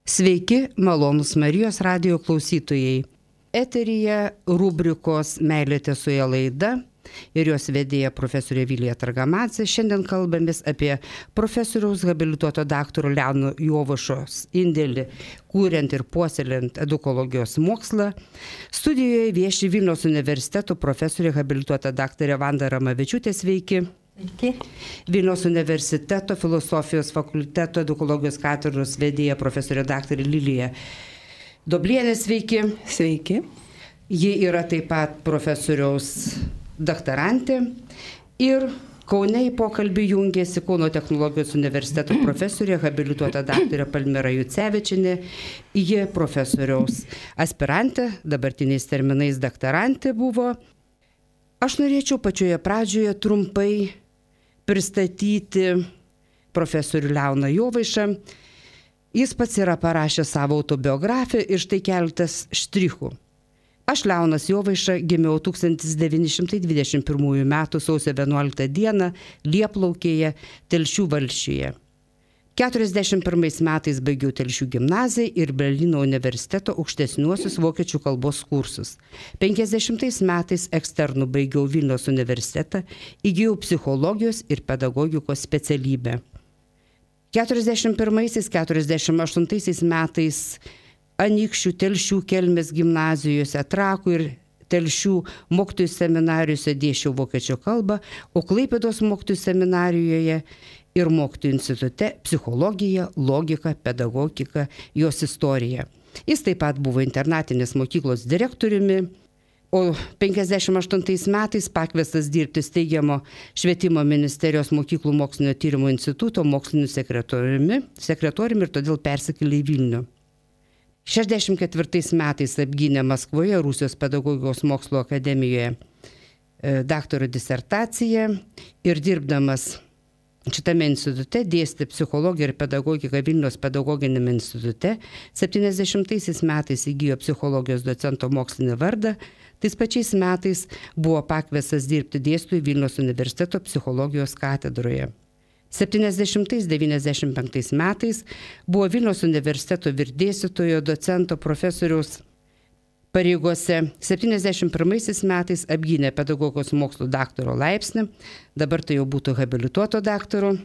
Sveiki, malonūs Marijos radijo klausytojai. Eteryje rubrikos Meilė tiesoje laida ir jos vedėja profesorė Vilija Targamadzė. Šiandien kalbamės apie profesoriaus habilituoto daktaro Leono Jovaišos indėlį, kūriant ir puoselėjant edukologijos mokslą. Studijoje vieši Vilniaus universiteto profesorė habilituota daktarė Vanda Ramavičiūtė. Sveiki. Sveiki. Vilniaus universiteto filosofijos fakulteto edukologijos katedros vedėja profesorė daktarė Lilija Doblienė. Sveiki. Sveiki. Ji yra taip pat profesoriaus daktarantė ir Kaune į pokalbį jungėsi Kauno technologijos universiteto profesorė habilituota daktarė Palmira Jucevičienė. Ji profesoriaus aspirantė, dabartiniais terminais daktarantė buvo. Aš norėčiau pačioje pradžioje trumpai pristatyti profesorių Leoną Jovaišą. Jis pats yra parašęs savo autobiografiją ir štai keletas štrichų. Aš, Leonas Jovaiša, gimiau 1921 m. sausio 11 d. Lieplaukėje, Telšių valsčiuje. 1941 metais baigiau Telšių gimnaziją ir Berlyno universiteto aukštesniuosius vokiečių kalbos kursus. 1950 metais eksternų baigiau Vilniaus universitetą, įgijau psichologijos ir pedagogikos specialybę. 1941–1948 metais Anykščių, Telšių, Kelmės gimnazijose, Trakų ir Telšių mokytojų seminarijose dėsčiau vokiečių kalbą, o Klaipėdos mokytojų seminarijoje ir mokytojų institute psichologija, logika, pedagogika, jos istorija. Jis taip pat buvo internatinės mokyklos direktoriumi, o 1958 metais pakviestas dirbti steigiamo švietimo ministerijos mokyklų mokslinio tyrimo instituto moksliniu sekretoriumi ir todėl persikėlė į Vilnių. 1964 metais apgynė Maskvoje Rusijos pedagogikos mokslo akademijoje daktaro disertaciją ir dirbdamas šitame institute dėstė psichologiją ir pedagogiką Vilniaus pedagoginiame institute. 70 metais įgijo psichologijos docento mokslinį vardą. Tais pačiais metais buvo pakviestas dirbti dėstytojų Vilniaus universiteto psichologijos katedroje. 70–95 metais buvo Vilniaus universiteto vyrdėstytojo docento profesoriaus pareigose. 71 metais apgynė pedagogikos mokslų daktaro laipsnį, dabar tai jau būtų habilituoto daktaro,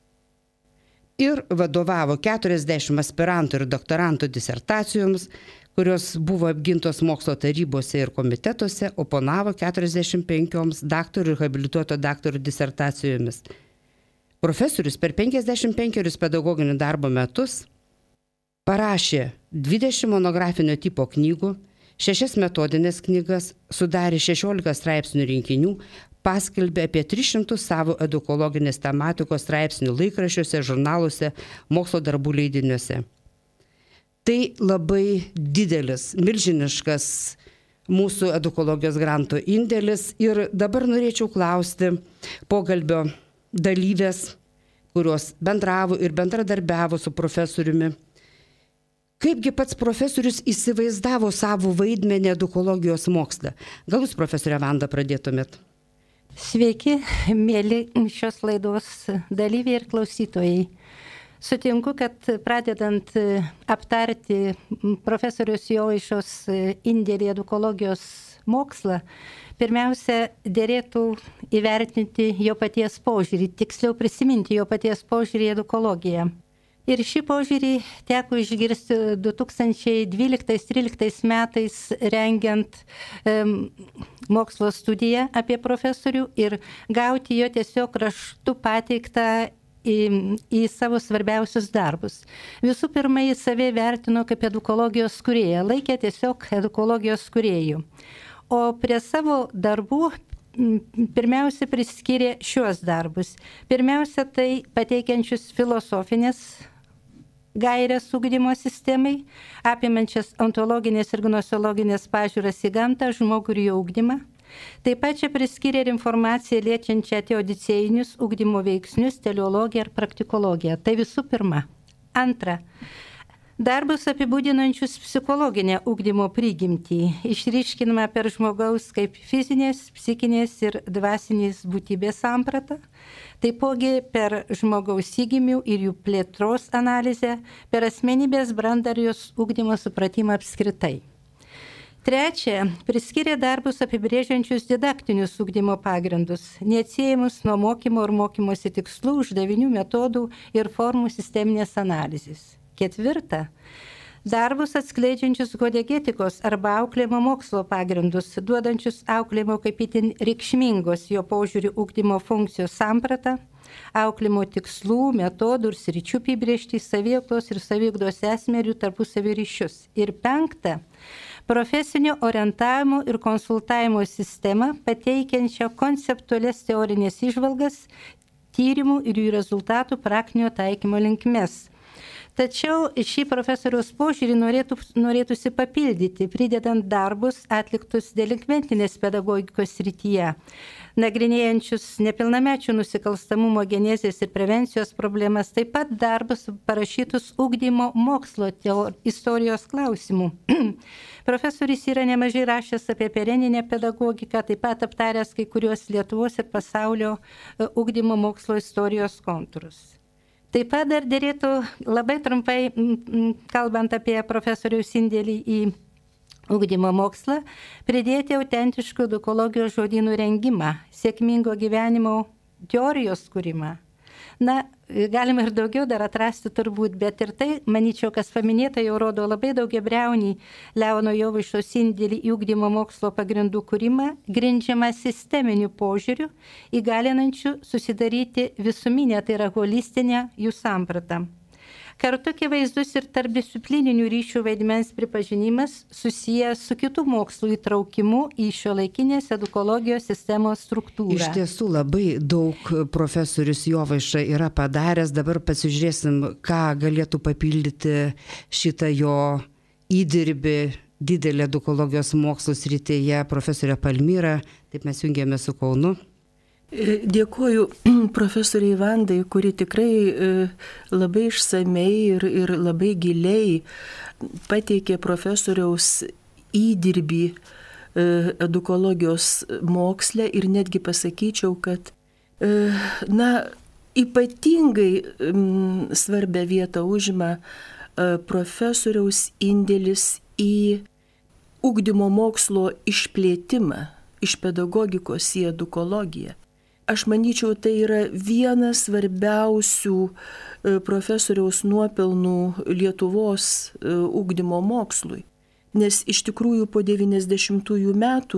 ir vadovavo 40 aspirantų ir doktorantų disertacijoms, kurios buvo apgintos mokslo tarybose ir komitetuose, oponavo 45 daktarų ir habilituoto daktaro disertacijomis. Profesorius per 55 pedagoginių darbo metus parašė 20 monografinio tipo knygų, 6 metodinės knygas, sudarė 16 straipsnių rinkinių, paskelbė apie 300 savo edukologinės tematikos straipsnių laikraščiuose, žurnaluose, mokslo darbų leidiniuose. Tai labai didelis, milžiniškas mūsų edukologijos granto indėlis ir dabar norėčiau klausti pokalbio dalyvės, kurios bendravo ir bendradarbiavo su profesoriumi. Kaipgi pats profesorius įsivaizdavo savo vaidmenį edukologijos moksle? Gal jūs, profesorė Vanda, pradėtumėt? Sveiki, mėly šios laidos dalyviai ir klausytojai. Sutinku, kad pradedant aptarti profesorius Jovaišos indėlį edukologijos mokslą, pirmiausia, dėrėtų įvertinti jo paties požiūrį, tiksliau prisiminti jo paties požiūrį į edukologiją. Ir šį požiūrį teko išgirsti 2012–2013 metais rengiant mokslo studiją apie profesorių ir gauti jo tiesiog raštu pateiktą į savo svarbiausius darbus. Visų pirma, jis save vertino kaip edukologijos kūrėją, laikė tiesiog edukologijos kūrėjų. O prie savo darbų pirmiausia priskyrė šiuos darbus. Pirmiausia, tai pateikiančius filosofinės gairės ugdymo sistemai, apimančias ontologinės ir gnosiologinės pažiūras į gamtą, žmogų ir jo ugdymą. Taip pat čia priskyrė ir informaciją liečiančią teodicėjinius ugdymo veiksnius, teleologiją ir praktikologiją. Tai visų pirma. Antra, Darbus apibūdinančius psichologinę ugdymo prigimtį išryškinama per žmogaus kaip fizinės, psichinės ir dvasinės būtybės sampratą, taipogi per žmogaus įgimių ir jų plėtros analizę, per asmenybės brandą ir jos ugdymo supratimą apskritai. Trečia, priskiria darbus apibrėžiančius didaktinius ugdymo pagrindus, neatsiejamus nuo mokymo ir mokymosi tikslų, uždavinių, metodų ir formų sisteminės analizės. Ketvirta, darbus atskleidžiančius hodegetikos arba auklėjimo mokslo pagrindus, duodančius auklėjimo kaip itin reikšmingos jo požiūrių ugdymo funkcijos sampratą, auklėjimo tikslų, metodų ir sričių apibrėžtį, saviveiklos ir saviugdos esmę ir jų tarpusavio ryšius. Ir penkta, profesinio orientavimo ir konsultavimo sistemą pateikiančią konceptualias teorinės įžvalgas, tyrimų ir jų rezultatų praktinio taikymo linkmes. Tačiau šį profesoriaus požiūrį norėtųsi papildyti, pridedant darbus atliktus delinkventinės pedagogikos srityje, nagrinėjančius nepilnamečių nusikalstamumo genezės ir prevencijos problemas, taip pat darbus parašytus ugdymo mokslo istorijos klausimų. Profesorius yra nemažai rašęs apie pereninę pedagogiką, taip pat aptaręs kai kuriuos Lietuvos ir pasaulio ugdymo mokslo istorijos kontūrus. Taip pat dar dėrėtų labai trumpai, kalbant apie profesoriaus indėlį į ugdymo mokslą, pridėti autentiškų edukologijos žodynų rengimą, sėkmingo gyvenimo teorijos kūrimą. Na, galima ir daugiau dar atrasti turbūt, bet ir tai, manyčiau, kas paminėta, jau rodo labai daugiabriaunį Leono Jovaišos indėlį į ugdymo mokslo pagrindų kūrimą, grindžiamą sisteminiu požiūriu, įgalinančiu susidaryti visuminę, tai yra holistinę jų sampratą. Kartu akivaizdus ir tarpdisciplininių ryšių vaidmens pripažinimas susijęs su kitų mokslų įtraukimu į šiuolaikinės edukologijos sistemos struktūrą. Iš tiesų labai daug profesorius Jovaiša yra padaręs, dabar pasižiūrėsim, ką galėtų papildyti šitą jo įdirbį didelį edukologijos mokslo srityje profesorė Palmira, taip mes jungiame su Kaunu. Dėkuoju profesoriai Vandai, kuri tikrai labai išsamei ir labai giliai pateikė profesoriaus įdirbį edukologijos moksle ir netgi pasakyčiau, kad ypatingai svarbią vietą užima profesoriaus indėlis į ugdymo mokslo išplėtimą iš pedagogikos į edukologiją. Aš manyčiau, tai yra vienas svarbiausių profesoriaus nuopelnų Lietuvos ugdymo mokslui. Nes iš tikrųjų po 90-ųjų metų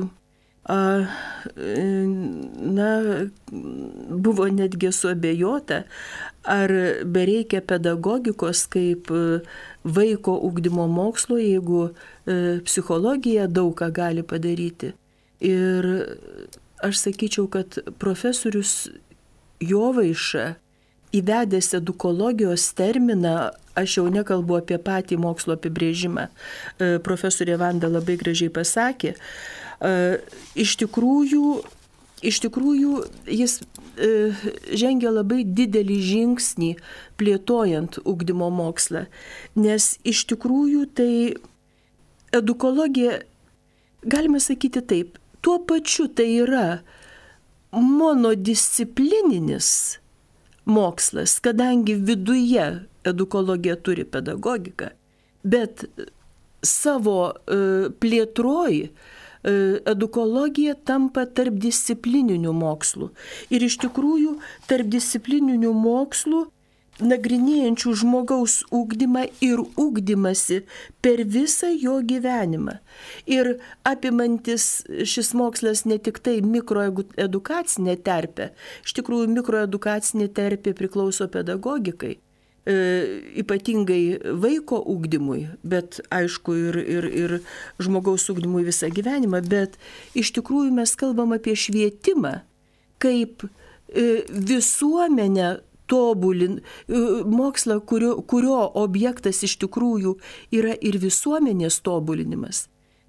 buvo netgi suabejota, ar bereikia pedagogikos kaip vaiko ugdymo mokslo, jeigu psichologija daug ką gali padaryti. Ir aš sakyčiau, kad profesorius Jovaiša įvedęs edukologijos terminą, aš jau nekalbu apie patį mokslo apibrėžimą, profesorė Vanda labai gražiai pasakė, iš tikrųjų jis žengia labai didelį žingsnį plėtojant ugdymo mokslą, nes iš tikrųjų tai edukologija, galima sakyti taip, tuo pačiu tai yra monodisciplininis mokslas, kadangi viduje edukologija turi pedagogiką, bet savo plėtroj edukologija tampa tarpdisciplininiu mokslu. Ir iš tikrųjų tarpdisciplininiu mokslu nagrinėjančių žmogaus ugdymą ir ugdymasi per visą jo gyvenimą. Ir apimantis šis mokslas ne tik tai mikroedukacinė terpė, iš tikrųjų mikroedukacinė terpė priklauso pedagogikai, ypatingai vaiko ugdymui, bet aišku ir žmogaus ugdymui visą gyvenimą, bet iš tikrųjų mes kalbam apie švietimą kaip visuomenę mokslą, kurio objektas iš tikrųjų yra ir visuomenės tobulinimas.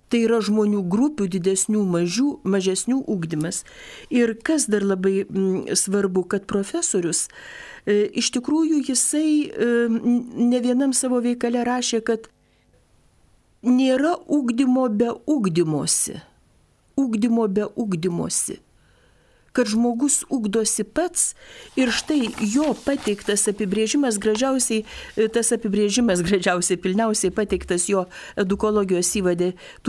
Tai yra žmonių grupių, didesnių, mažesnių ugdymas. Ir kas dar labai svarbu, kad profesorius, iš tikrųjų jisai ne vienam savo veikale rašė, kad nėra ugdymo be ugdymosi. Ugdymo be ugdymosi. Kad žmogus ugdosi pats ir štai jo pateiktas apibrėžimas gražiausiai pilniausiai pateiktas jo edukologijos įvade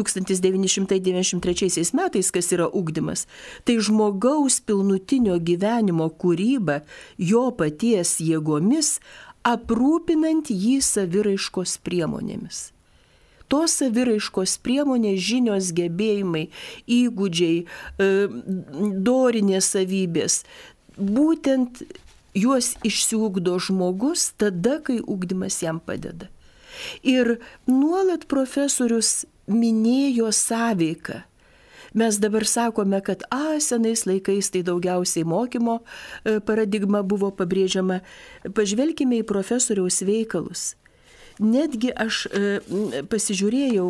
1993 metais, kas yra ugdymas. Tai žmogaus pilnutinio gyvenimo kūryba jo paties jėgomis, aprūpinant jį saviraiškos priemonėmis. Tos saviraiškos priemonės, žinios, gebėjimai, įgūdžiai, dorinės savybės, būtent juos išsiugdo žmogus tada, kai ugdymas jam padeda. Ir nuolat profesorius minėjo sąveiką. Mes dabar sakome, kad senais laikais tai daugiausiai mokymo paradigma buvo pabrėžiama. Pažvelkime į profesoriaus veikalus. Netgi aš pasižiūrėjau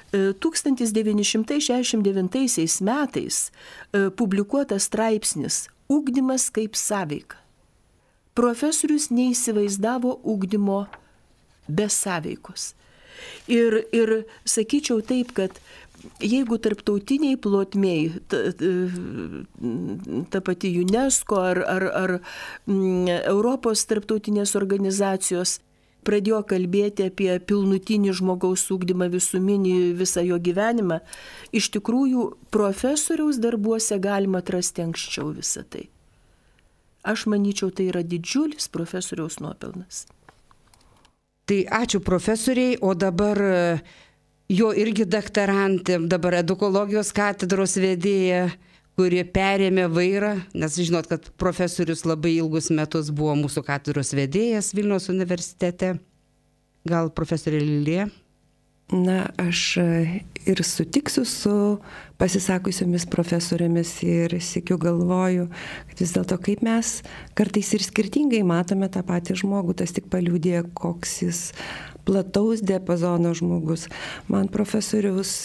1969 metais publikuotas straipsnis Ugdymas kaip sąveika. Profesorius neįsivaizdavo ugdymo be sąveikos. Ir sakyčiau taip, kad jeigu tarptautiniai plotmėj, ta pati UNESCO ar Europos tarptautinės organizacijos pradėjo kalbėti apie pilnutinį žmogaus ugdymą, visuminį visą jo gyvenimą, iš tikrųjų profesoriaus darbuose galima atrasti anksčiau visą tai. Aš manyčiau, tai yra didžiulis profesoriaus nuopelnas. Tai ačiū profesoriai, o dabar jo irgi daktarantė, dabar edukologijos katedros vedėja, kuri perėmė vairą, nes žinot, kad profesorius labai ilgus metus buvo mūsų katedros vedėjas Vilniaus universitete. Gal profesorė Lilija? Na, aš ir sutiksiu su pasisakusiomis profesorėmis ir sykiu galvoju, kad vis dėlto kaip mes kartais ir skirtingai matome tą patį žmogų, tas tik paliudė, koks jis plataus diapazono žmogus. Man profesoriaus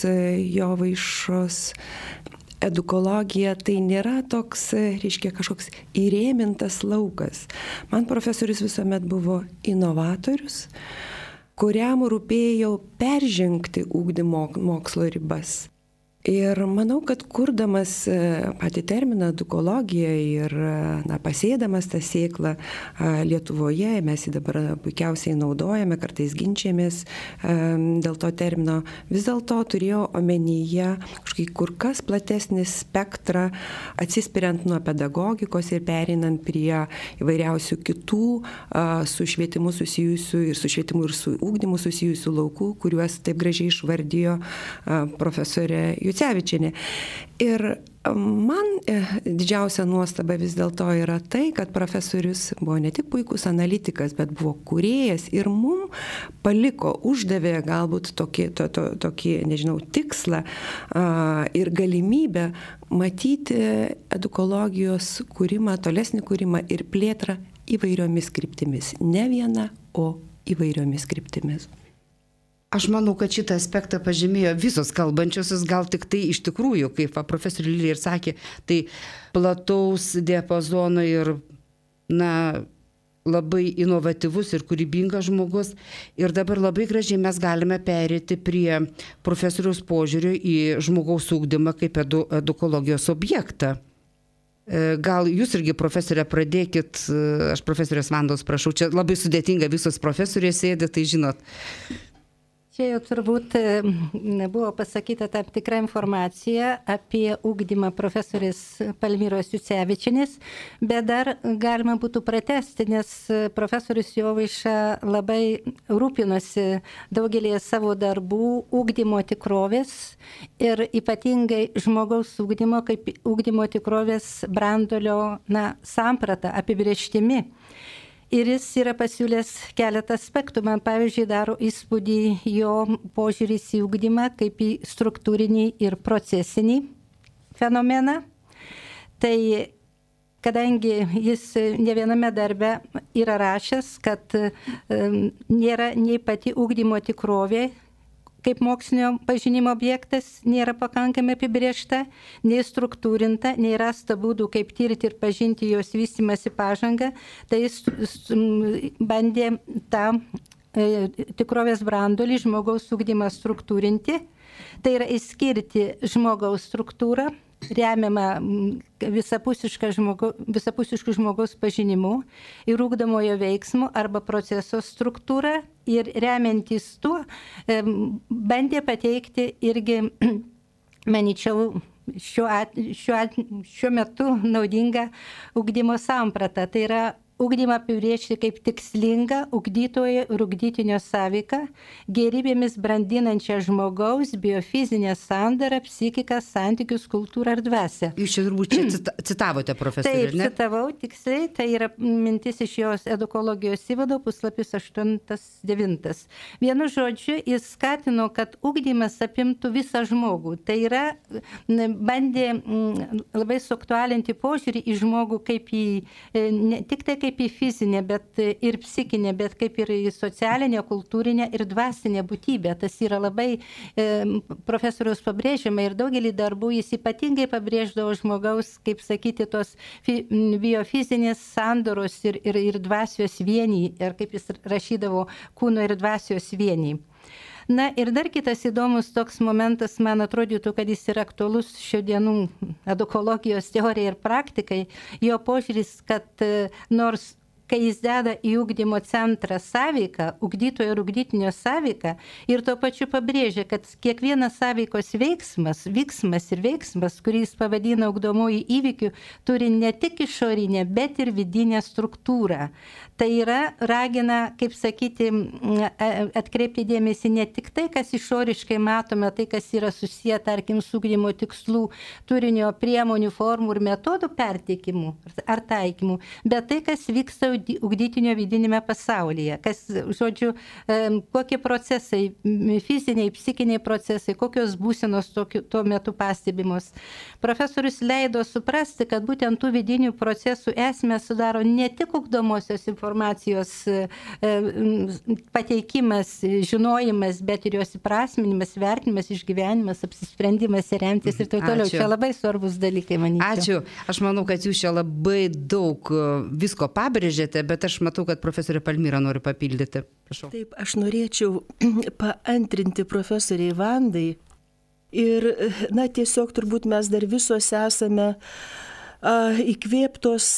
Jovaišos edukologija tai nėra toks, reiškia, kažkoks įrėmintas laukas. Man profesorius visuomet buvo inovatorius, kuriam rūpėjo peržengti ugdymo mokslo ribas. Ir manau, kad kurdamas patį terminą edukologija ir pasėdamas tą sėklą Lietuvoje, mes jį dabar puikiausiai naudojame, kartais ginčiamės dėl to termino, vis dėlto turėjau omenyje kažkaip kur kas platesnį spektrą, atsispiriant nuo pedagogikos ir pereinant prie įvairiausių kitų su švietimu susijusių ir su švietimu ir su ugdymu susijusių laukų, kuriuos taip gražiai išvardijo profesorė Jucevičienė. Ir man didžiausia nuostaba vis dėlto yra tai, kad profesorius buvo ne tik puikus analitikas, bet buvo kūrėjas ir mum paliko, uždavė galbūt tokį nežinau, tikslą ir galimybę matyti edukologijos kūrimą, tolesnį kūrimą ir plėtrą įvairiomis kryptimis. Ne viena, o įvairiomis kryptimis. Aš manau, kad šitą aspektą pažymėjo visos kalbančiosios, gal tik tai iš tikrųjų, kaip profesorė Lilija ir sakė, tai plataus diapazono ir labai inovatyvus ir kūrybingas žmogus. Ir dabar labai gražiai mes galime perėti prie profesoriaus požiūrio į žmogaus ugdymą kaip edukologijos objektą. Gal jūs irgi, profesorė, pradėkit, aš profesorės Vandos prašau, čia labai sudėtinga, visos profesorės sėdi, tai žinot. Čia jau turbūt buvo pasakyta tam tikra informacija apie ugdymą profesorės Palmiros Jucevičienės, bet dar galima būtų pratesti, nes profesorius Jovaiša labai rūpinosi daugelį savo darbų ugdymo tikrovės ir ypatingai žmogaus ugdymo kaip ugdymo tikrovės branduolio sampratą, apibrėžtimi. Ir jis yra pasiūlęs keletą aspektų. Man, pavyzdžiui, daro įspūdį jo požiūris į ugdymą kaip į struktūrinį ir procesinį fenomeną. Tai kadangi jis ne viename darbe yra rašęs, kad nėra nei pati ugdymo tikrovė, kaip mokslinio pažinimo objektas nėra pakankamai apibrėžta, nei struktūrinta, nei rasta būdų, kaip tirti ir pažinti jos vystymąsi pažangą, tai jis bandė tą tikrovės branduolį žmogaus ugdymą struktūrinti, tai yra išskirti žmogaus struktūrą, remiama visapusiškų žmogaus pažinimu ir ugdomojo veiksmo arba proceso struktūra ir remiantis tuo bandė pateikti irgi, manyčiau, šiuo metu naudingą ugdymo sampratą. Tai yra ugdymą apibrėžti kaip tikslingą ugdytojo ir ugdytinio sąveiką, gėrybėmis brandinančią žmogaus biofizinę sandarą, psichiką, santykius, kultūrą ir dvasią. Jūs čia turbūt citavote profesorį, ne? Taip, citavau tiksliai, tai yra mintis iš jos edukologijos įvado, puslapis 8-9. Vienu žodžiu, jis skatino, kad ugdymas apimtų visą žmogų. Tai yra, bandė labai suaktualinti požiūrį į žmogų kaip į, ne tik tai kaip į fizinę, bet ir psichinę, bet kaip ir į socialinę, kultūrinę ir dvasinę būtybę. Tas yra labai profesoriaus pabrėžiama ir daugelį darbų jis ypatingai pabrėždavo žmogaus, kaip sakyti, tos biofizinės sandoros ir dvasios vienį, ir kaip jis rašydavo, kūno ir dvasios vienį. Na ir dar kitas įdomus toks momentas, man atrodytų, kad jis yra aktualus šio dienų edukologijos teorijai ir praktikai, jo požiūris, kad nors kai jis deda į ugdymo centrą sąveiką, ugdytojo ir ugdytinio sąveiką, ir tuo pačiu pabrėžia, kad kiekvienas sąveikos veiksmas, kurį jis pavadina ugdomuoju įvykiu, turi ne tik išorinę, bet ir vidinę struktūrą. Tai yra, ragina, kaip sakyti, atkreipti dėmesį ne tik tai, kas išoriškai matome, tai, kas yra susiję, tarkim, su ugdymo tikslų, turinio, priemonių, formų ir metodų perteikimu ar taikymu, bet tai, kas vyksta ugdytinio vidinėme pasaulyje, kas, žodžiu, kokie procesai, fiziniai, psichiniai procesai, kokios būsenos tuo metu pastebimos. Profesorius leido suprasti, kad būtent tų vidinių procesų esmę sudaro ne tik ugdomosios informacijos pateikimas, žinojimas, bet ir jos įprasminimas, vertinimas, išgyvenimas, apsisprendimas ir remtis ir taip toliau. Čia labai svarbus dalykai, manyčiau. Ačiū. Aš manau, kad jūs čia labai daug visko pabrėžėte, bet aš matau, kad profesorė Palmira nori papildyti. Prašau. Taip, aš norėčiau paantrinti profesoriai Vandai ir, na, tiesiog turbūt mes dar visos esame įkvėptos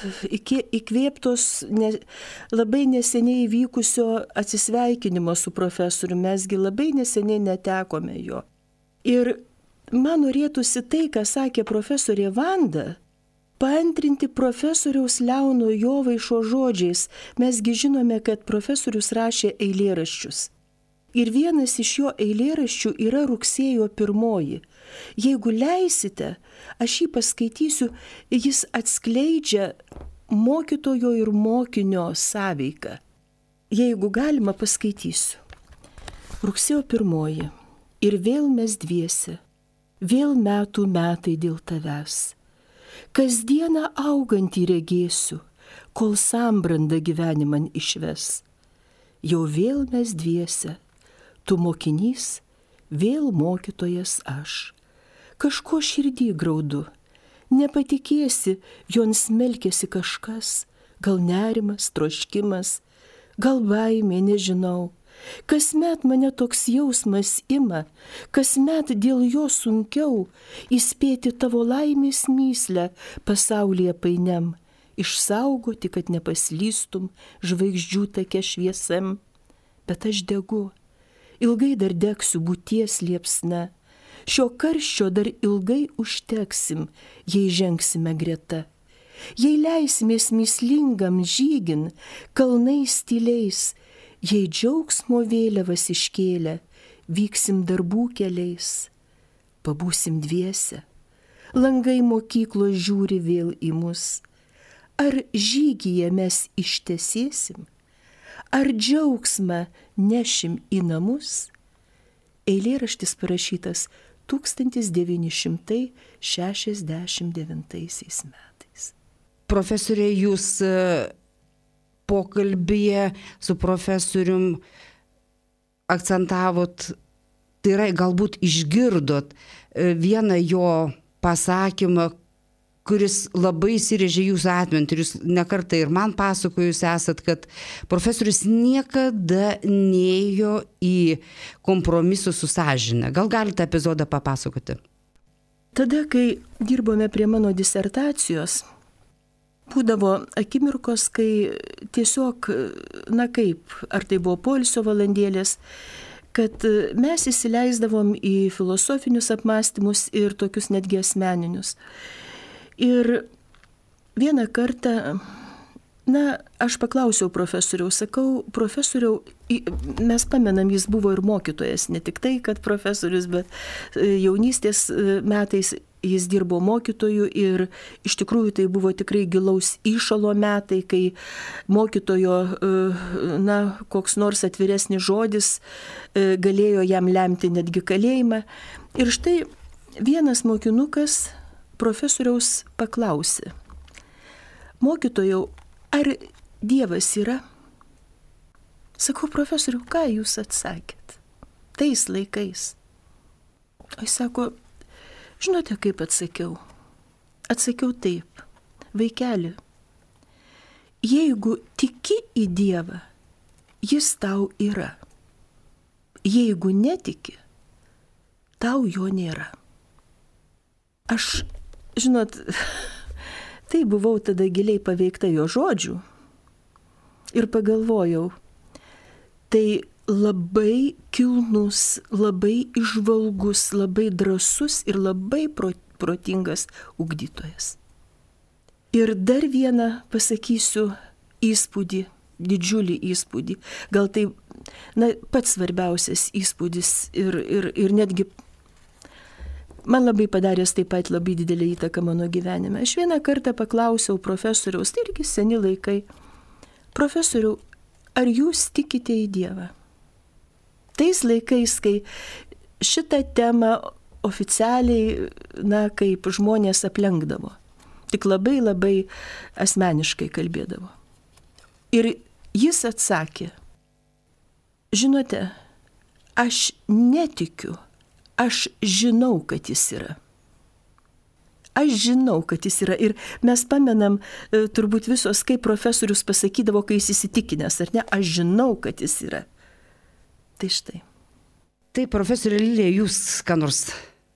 labai neseniai įvykusio atsisveikinimo su profesoriu. Mesgi labai neseniai netekome jo. Ir man norėtųsi tai, ką sakė profesorė Vanda, paantrinti profesoriaus Leono Jovaišo žodžiais. Mesgi žinome, kad profesorius rašė eilėraščius. Ir vienas iš jo eilėraščių yra Rugsėjo 1. Jeigu leisite, aš jį paskaitysiu, jis atskleidžia mokytojo ir mokinio sąveiką. Jeigu galima, paskaitysiu. Rugsėjo 1. Ir vėl mes dviese, vėl metų metai dėl tavęs. Kasdieną augantį regėsiu, kol sambranda gyvenimą išves. Jau vėl mes dviese, tu mokinys, vėl mokytojas aš. Kažko širdį graudu, nepatikėsi, jon smelkėsi kažkas, gal nerimas, troškimas, gal baimė, nežinau. Kasmet mane toks jausmas ima, kasmet dėl jo sunkiau įspėti tavo laimės myslę pasaulyje painiam, išsaugoti, kad nepaslystum žvaigždžių take šviesam. Bet aš degu, ilgai dar degsiu būties liepsna, šio karščio dar ilgai užteksim, jei žengsime greta. Jei leisimės myslingam žygin, kalnais tyliais, jei džiaugsmo vėliavas iškėlę, vyksim darbų keliais, pabūsim dviese, langai mokyklos žiūri vėl į mus. Ar žygyje mes ištesėsim, ar džiaugsmą nešim į namus? Eilėraštis parašytas 1969 metais. Profesorė, jūs pokalbyje su profesorium akcentavot tai yra galbūt išgirdot vieną jo pasakymą, kuris labai įsirėžė jūsų atmintį. Jūs nekartą ir man pasakojus esat, kad profesorius niekada neėjo į kompromisus su sąžine. Gal galite epizodą papasakoti? Tada, kai dirbome prie mano disertacijos, būdavo akimirkos, kai tiesiog, ar tai buvo poilsio valandėlės, kad mes įsileisdavom į filosofinius apmąstymus ir tokius netgi asmeninius. Ir vieną kartą, aš paklausiau profesoriaus, sakau, profesoriau, mes pamenam, jis buvo ir mokytojas, ne tik tai, kad profesorius, bet jaunystės metais jis dirbo mokytoju ir iš tikrųjų tai buvo tikrai gilaus įšalo metai, kai mokytojo, koks nors atviresnis žodis galėjo jam lemti netgi kalėjimą. Ir štai vienas mokinukas profesoriaus paklausė: mokytojau, ar Dievas yra? Sakau, profesoriau, ką jūs atsakėt tais laikais? O jis sako, žinote, kaip atsakiau? Atsakiau taip: vaikeli, jeigu tiki į Dievą, jis tau yra. Jeigu netiki, tau jo nėra. Aš, žinot, tai buvau tada giliai paveikta jo žodžių ir pagalvojau, tai labai kilnus, labai įžvalgus, labai drąsus ir labai protingas ugdytojas. Ir dar vieną pasakysiu įspūdį, didžiulį įspūdį, gal tai pats svarbiausias įspūdis ir netgi man labai padaręs taip pat labai didelį įtaką mano gyvenime. Aš vieną kartą paklausiau profesoriaus, tai irgi seni laikai: profesoriau, ar jūs tikite į Dievą? Tais laikais, kai šitą temą oficialiai, kaip žmonės aplenkdavo, tik labai labai asmeniškai kalbėdavo. Ir jis atsakė: žinote, aš netikiu, aš žinau, kad jis yra. Aš žinau, kad jis yra. Ir mes pamenam turbūt visos, kaip profesorius pasakydavo, kai jis įsitikinęs, ar ne? Aš žinau, kad jis yra. Tai štai. Tai, profesorė Lilija, jūs ką nors?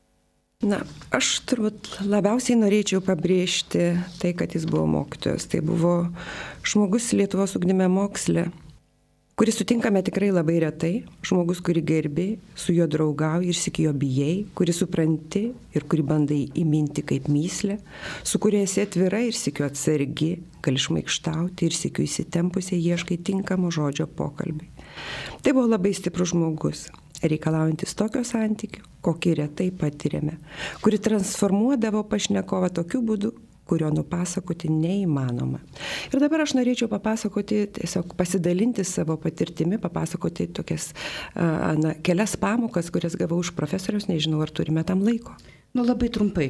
Aš turbūt labiausiai norėčiau pabrėžti tai, kad jis buvo mokytojas. Tai buvo žmogus Lietuvos ugdyme moksle, kurį sutinkame tikrai labai retai, žmogus, kurį gerbi, su juo draugauji ir sykiu jo bijai, kurį supranti ir kurį bandai įminti kaip myslę, su kuria esi atvira ir sykiu atsargi, gali šmaikštauti ir sykiu įsitempusiai ieškai tinkamo žodžio pokalbiui. Tai buvo labai stiprus žmogus, reikalaujantis tokio santykių, kokį retai patiriame, kuri transformuodavo pašnekovą tokiu būdu, kurio nupasakoti neįmanoma. Ir dabar aš norėčiau papasakoti, tiesiog pasidalinti savo patirtimi, papasakoti tokias kelias pamokas, kurias gavau iš profesoriaus, nežinau, ar turime tam laiko. Labai trumpai.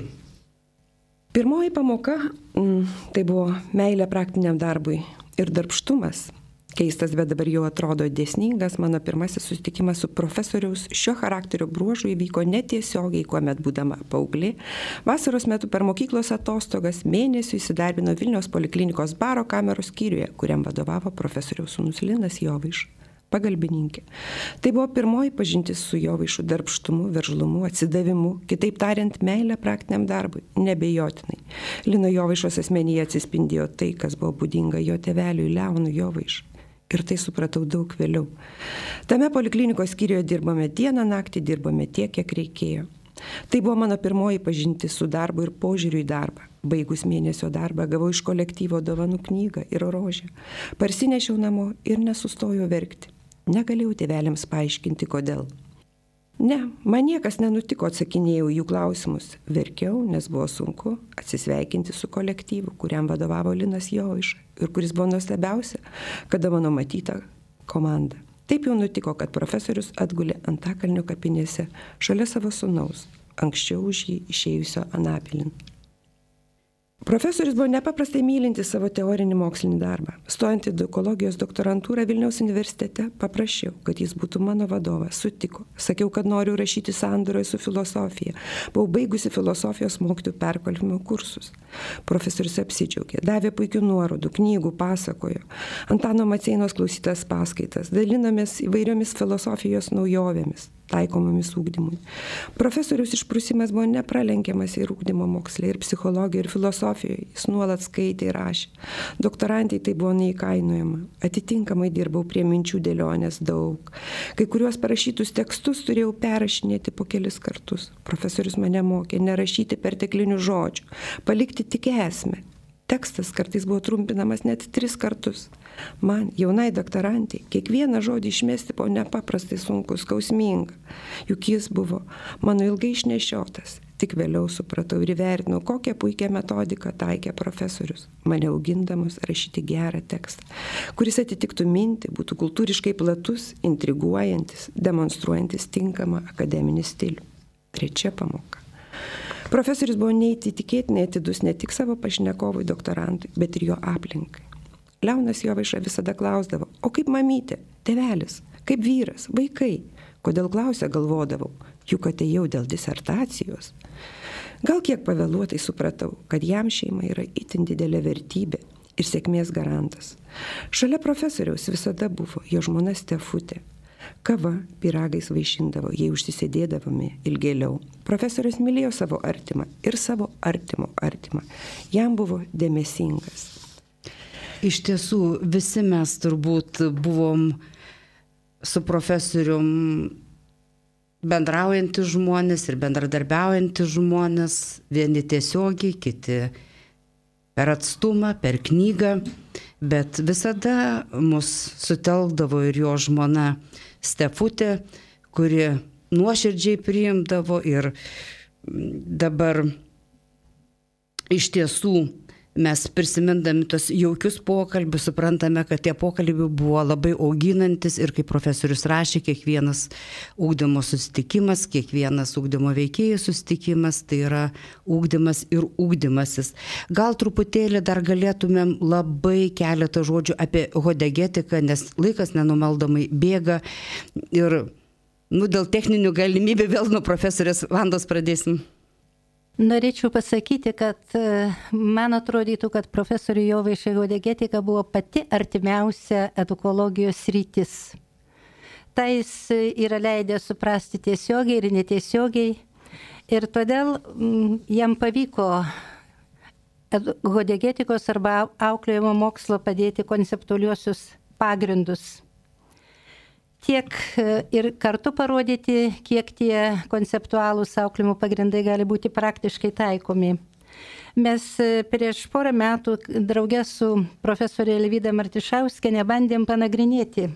Pirmoji pamoka, tai buvo meilė praktiniam darbui ir darbštumas. Keistas, bet dabar jau atrodo dėsningas, mano pirmasis susitikimas su profesoriaus šio charakterio bruožu įvyko netiesiogiai, kuomet būdama paauglė. Vasaros metu per mokyklos atostogas mėnesių įsidarbino Vilniaus poliklinikos baro kameros skyriuje, kuriam vadovavo profesoriaus sūnus Linas Jovaiša, pagalbininkė. Tai buvo pirmoji pažintis su Jovaišu darbštumu, veržlumu, atsidavimu, kitaip tariant, meilė praktiniam darbui, nebejotinai. Lino Jovaišos asmenyje atsispindėjo tai, kas buvo būdinga jo tėveliui Leonui Jovaišui. Ir tai supratau daug vėliau. Tame poliklinikos skyriuje dirbome dieną naktį, dirbome tiek, kiek reikėjo. Tai buvo mano pirmoji pažintis su darbu ir požiūriu į darbą. Baigus mėnesio darbą gavau iš kolektyvo dovanų knygą ir rožę. Parsinešiau namo ir nesustojau verkti. Negalėjau tėveliams paaiškinti, kodėl. Ne, man niekas nenutiko, atsakinėjau jų klausimus. Verkiau, nes buvo sunku atsisveikinti su kolektyvu, kuriam vadovavo Linas Jovaiša ir kuris buvo nuostabiausia, kada mano matyta komanda. Taip jau nutiko, kad profesorius atgulė Antakalnio kapinėse šalia savo sūnaus, anksčiau už jį išėjusio anapilin. Profesorius buvo nepaprastai mylintis savo teorinį mokslinį darbą. Stojant į edukologijos doktorantūrą Vilniaus universitete, paprašiau, kad jis būtų mano vadovas, sutiko. Sakiau, kad noriu rašyti sandūroje su filosofija. Buvau baigusi filosofijos mokytojų perkvalifimo kursus. Profesorius apsidžiaugė, davė puikių nuorodų, knygų, pasakojo. Antano Maceinos klausytas paskaitas, dalinomės įvairiomis filosofijos naujovėmis taikomomis ugdymui. Profesorius išprusimas buvo nepralenkiamas ir ugdymo moksle, ir psichologijoje, ir filosofijoje. Jis nuolat skaitė ir rašė. Doktorantai tai buvo neįkainojama. Atitinkamai dirbau prie minčių dėlionės daug. Kai kuriuos parašytus tekstus turėjau perrašinėti po kelis kartus. Profesorius mane mokė nerašyti perteklinių žodžių, palikti tik esmę. Tekstas kartais buvo trumpinamas net 3 kartus. Man, jaunai doktorantai, kiekvieną žodį išmesti buvo nepaprastai sunku, skausminga. Juk jis buvo mano ilgai išnešiotas. Tik vėliau supratau ir įvertinau, kokią puikią metodiką taikė profesorius, mane augindamas rašyti gerą tekstą, kuris atitiktų mintį, būtų kultūriškai platus, intriguojantis, demonstruojantis tinkamą akademinį stilių. 3 pamoka. Profesorius buvo neįtikėtinai atidus ne tik savo pašnekovui doktorantui, bet ir jo aplinkai. Leonas Jovaiša visada klausdavo, o kaip mamytė, tėvelis, kaip vyras, vaikai? Kodėl klausia, galvodavau, juk atėjau dėl disertacijos. Gal kiek pavėluotai supratau, kad jam šeima yra itin didelė vertybė ir sėkmės garantas. Šalia profesoriaus visada buvo jo žmona Stefutė. Kava, pyragais vaišindavo, jei užsisėdėdavome ilgėliau. Profesorius mylėjo savo artimą ir savo artimo artimą. Jam buvo dėmesingas. Iš tiesų, visi mes turbūt buvom su profesorium bendraujantys žmonės ir bendradarbiaujantys žmonės, vieni tiesiogiai, kiti per atstumą, per knygą, bet visada mus sutelkdavo ir jo žmona Stefutė, kuri nuoširdžiai priimdavo ir dabar iš tiesų mes prisimindami tos jaukius pokalbius suprantame, kad tie pokalbiai buvo labai auginantis ir kaip profesorius rašė, kiekvienas ugdymo susitikimas, kiekvienas ugdymo veikėjų susitikimas, tai yra ugdymas ir ugdymasis. Gal truputėlį dar galėtumėm labai keletą žodžių apie hodegetiką, nes laikas nenumaldomai bėga ir dėl techninių galimybių vėl nuo profesorės Vandos pradėsim. Norėčiau pasakyti, kad man atrodytų, kad profesoriui Jovaišai hodegetika buvo pati artimiausia edukologijos sritis. Tai jis yra leidęs suprasti tiesiogiai ir netiesiogiai ir todėl jam pavyko hodegetikos arba auklėjimo mokslo padėti konceptualiuosius pagrindus. Tiek ir kartu parodyti, kiek tie konceptualūs auklėjimo pagrindai gali būti praktiškai taikomi. Mes prieš porą metų draugę su profesorė Elvyda Martišauskienė bandėm panagrinėti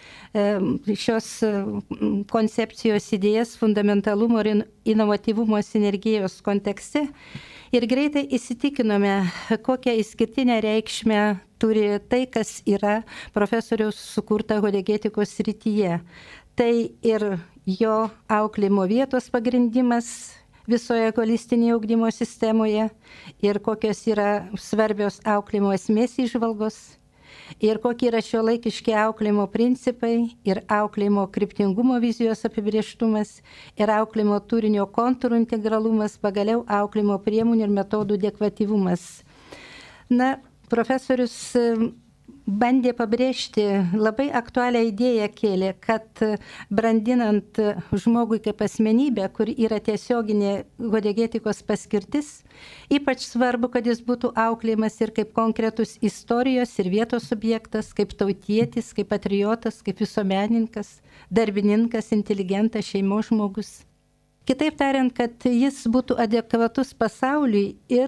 šios koncepcijos idėjas fundamentalumo ir inovatyvumo sinergijos kontekste ir greitai įsitikinome, kokią išskirtinę reikšmę turi tai, kas yra profesoriaus sukurta hodegetikos srityje. Tai ir jo auklėjimo vietos pagrindimas visoje holistinėje ugdymo sistemoje ir kokios yra svarbios auklėjimo esmės įžvalgos ir kokie yra šiuolaikiški auklėjimo principai ir auklėjimo kryptingumo vizijos apibrėžtumas ir auklėjimo turinio kontūrų integralumas, pagaliau auklėjimo priemonių ir metodų adekvatyvumas. Na, profesorius bandė pabrėžti, labai aktualią idėją kėlė, kad brandinant žmogui kaip asmenybę, kur yra tiesioginė hodegetikos paskirtis, ypač svarbu, kad jis būtų auklėjimas ir kaip konkretus istorijos ir vietos subjektas, kaip tautietis, kaip patriotas, kaip visuomenininkas, darbininkas, inteligentas, šeimos žmogus. Kitaip tariant, kad jis būtų adekvatus pasauliui ir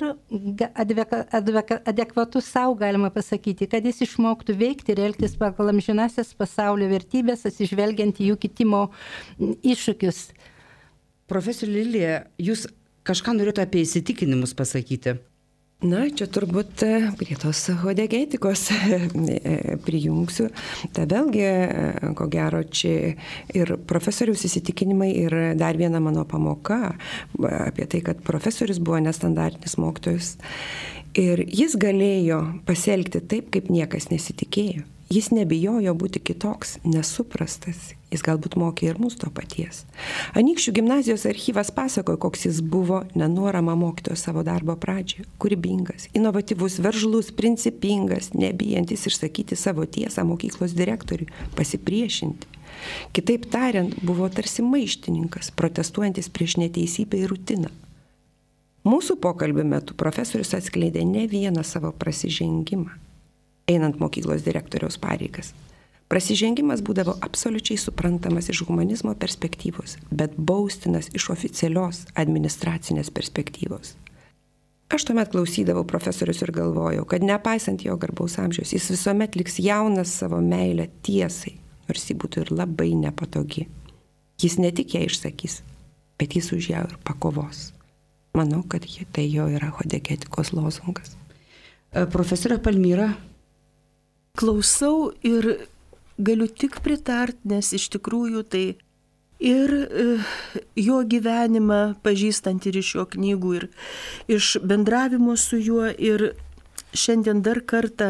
adekvatus savo, galima pasakyti, kad jis išmoktų veikti ir elgtis pagal amžinasias pasaulio vertybės, atsižvelgiant į jų kitimo iššūkius. Profesorė Lilija, jūs kažką norėtų apie įsitikinimus pasakyti? Na, čia turbūt prie tos hodegetikos prijungsiu. Tai vėlgi, ko gero, čia ir profesoriaus įsitikinimai ir dar viena mano pamoka apie tai, kad profesorius buvo nestandartinis mokytojas. Ir jis galėjo pasielgti taip, kaip niekas nesitikėjo. Jis nebijojo būti kitoks, nesuprastas. Jis galbūt mokė ir mūsų to paties. Anykščių gimnazijos archyvas pasakojo, koks jis buvo nenuorama mokytojo savo darbo pradžioje. Kūrybingas, inovatyvus, veržlus, principingas, nebijantis išsakyti savo tiesą mokyklos direktoriui, pasipriešinti. Kitaip tariant, buvo tarsi maištininkas, protestuojantis prieš neteisybę ir rutiną. Mūsų pokalbio metu profesorius atskleidė ne vieną savo prasižengimą, einant mokyklos direktoriaus pareigas. Prasižengimas būdavo absoliučiai suprantamas iš humanizmo perspektyvos, bet baustinas iš oficialios administracinės perspektyvos. Aš tuomet klausydavau profesorius ir galvojau, kad nepaisant jo garbaus amžiaus, jis visuomet liks jaunas savo meilę tiesai, nors ji būtų ir labai nepatogi. Jis ne tik ją išsakys, bet jis už ją ir pakovos. Manau, kad tai jo yra hodegetikos lozungas. Profesorė Palmyra. Klausau ir galiu tik pritart, nes iš tikrųjų tai ir jo gyvenimą pažįstant ir iš jo knygų, ir iš bendravimo su juo, ir šiandien dar kartą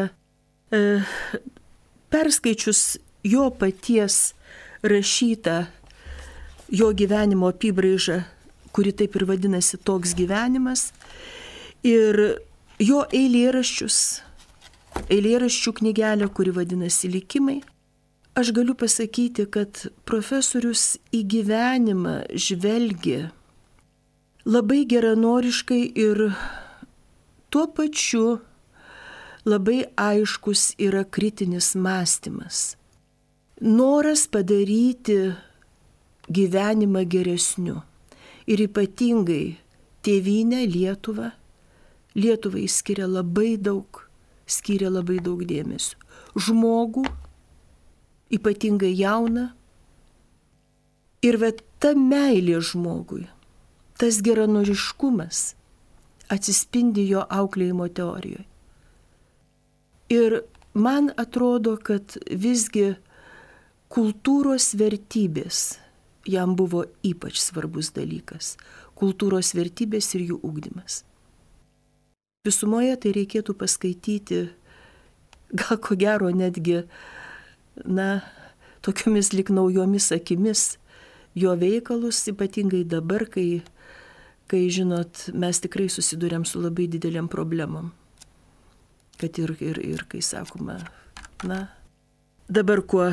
perskaičius jo paties rašytą jo gyvenimo apibraižą, kuri taip ir vadinasi Toks gyvenimas, ir jo eilėraščių knygelę, kuri vadinasi Likimai, aš galiu pasakyti, kad profesorius į gyvenimą žvelgia labai geranoriškai ir tuo pačiu labai aiškus yra kritinis mąstymas. Noras padaryti gyvenimą geresniu. Ir ypatingai tėvynę Lietuvą. Lietuvai skiria labai daug dėmesio. Žmogų, ypatingai jauną. Ir ta meilė žmogui, tas geranoriškumas atsispindi jo auklėjimo teorijoje. Ir man atrodo, kad visgi kultūros vertybės jam buvo ypač svarbus dalykas. Kultūros vertybės ir jų ugdymas. Visumoje tai reikėtų paskaityti, gal ko gero netgi, tokiomis lyg naujomis akimis jo veikalus, ypatingai dabar, kai žinot, mes tikrai susiduriam su labai dideliam problemom. Kad ir kai sakoma, dabar kuo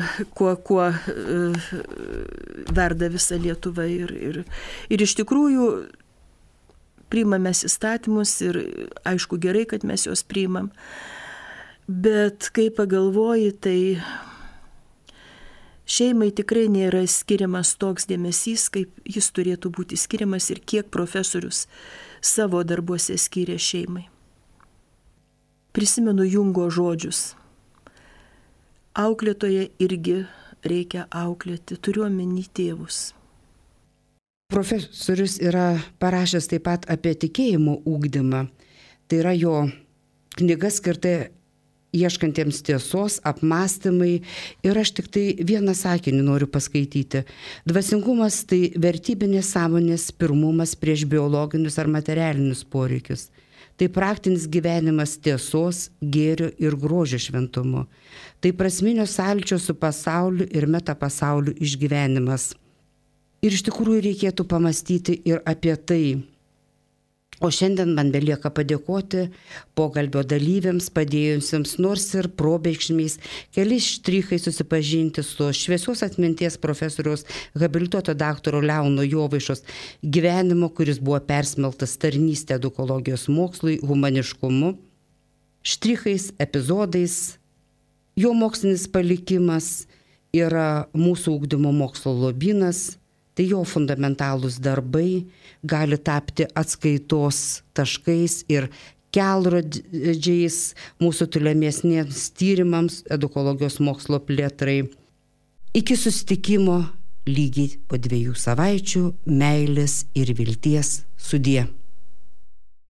verda visa Lietuva ir iš tikrųjų priimame įstatymus ir aišku gerai, kad mes juos priimam, bet kai pagalvoji, tai šeimai tikrai nėra skiriamas toks dėmesys, kaip jis turėtų būti skiriamas ir kiek profesorius savo darbuose skiria šeimai. Prisimenu Jungo žodžius. Auklėtoje irgi reikia auklėti, turiu omeny tėvus. Profesorius yra parašęs taip pat apie tikėjimo ugdymą. Tai yra jo knyga skirta ieškantiems tiesos, apmąstymai. Ir aš tik tai vieną sakinį noriu paskaityti. Dvasingumas tai vertybinės sąmonės pirmumas prieš biologinius ar materialinius poreikius. Tai praktinis gyvenimas tiesos, gėrio ir grožio šventumu. Tai prasminio sąlyčio su pasauliu ir metapasauliu išgyvenimas. Ir iš tikrųjų reikėtų pamastyti ir apie tai. O šiandien man belieka padėkoti pokalbio dalyviams, padėjusiems nors ir probėgšmiais keliais štrichais susipažinti su šviesios atminties profesoriaus habilituoto daktaro Leono Jovaišos gyvenimo, kuris buvo persmelktas tarnystė edukologijos mokslui, humaniškumu, štrichais, epizodais. Jo mokslinis palikimas yra mūsų ugdymo mokslo lobynas. Tai jo fundamentalūs darbai gali tapti atskaitos taškais ir kelrodžiais mūsų tolimesniems tyrimams, edukologijos mokslo plėtrai. Iki susitikimo lygiai po 2 savaičių, meilės ir vilties, sudie.